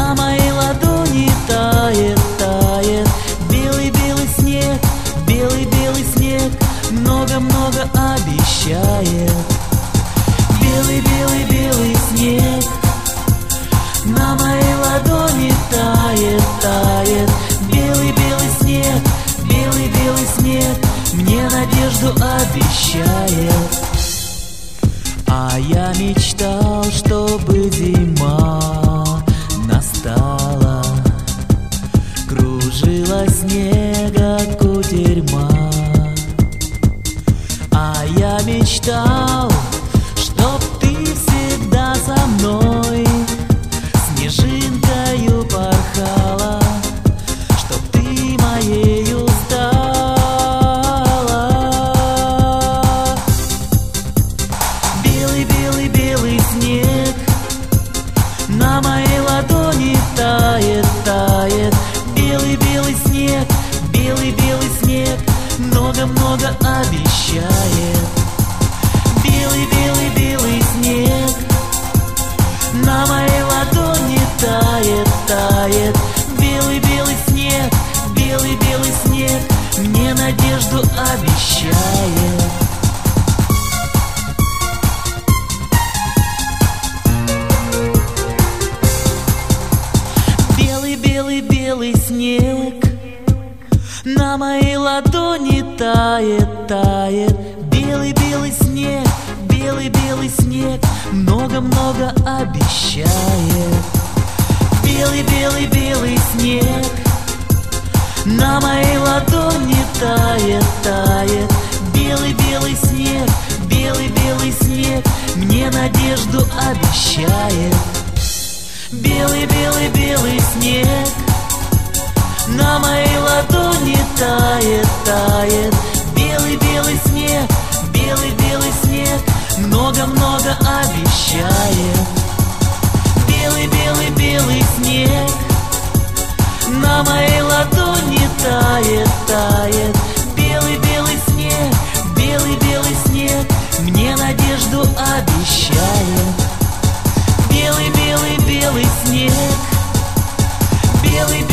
на моей ладони тает, тает. Белый-белый снег, белый-белый снег, много-много обещает. Белый-белый-белый снег на моей ладони тает, тает. Белый-белый снег, белый-белый снег мне надежду обещает. А я мечтал, чтобы зима настала, кружила снега кутерьма. А я мечтал, чтоб ты всегда со мной снежинкою порхала, чтоб ты моею стала. Белый-белый-белый снег на моей ладони тает, тает. Белый-белый снег, белый-белый снег много-много обещает. Белый-белый-белый снег на моей ладони тает, тает. Белый-белый снег, белый-белый снег мне надежду обещает. Белый-белый-белый снег на моей ладони тает, тает. Белый-белый снег, белый-белый снег много-много обещает. Белый-белый-белый снег на моей ладони тает, тает. Белый-белый снег, белый-белый снег мне надежду обещает. Белый-белый-белый снег на моей ладони тает, тает. Белый-белый снег, белый-белый снег много-много обещает. Белый-белый-белый снег на моей ладони тает, тает. Белый-белый снег, белый-белый снег мне надежду обещает. Белый-белый-белый снег, белый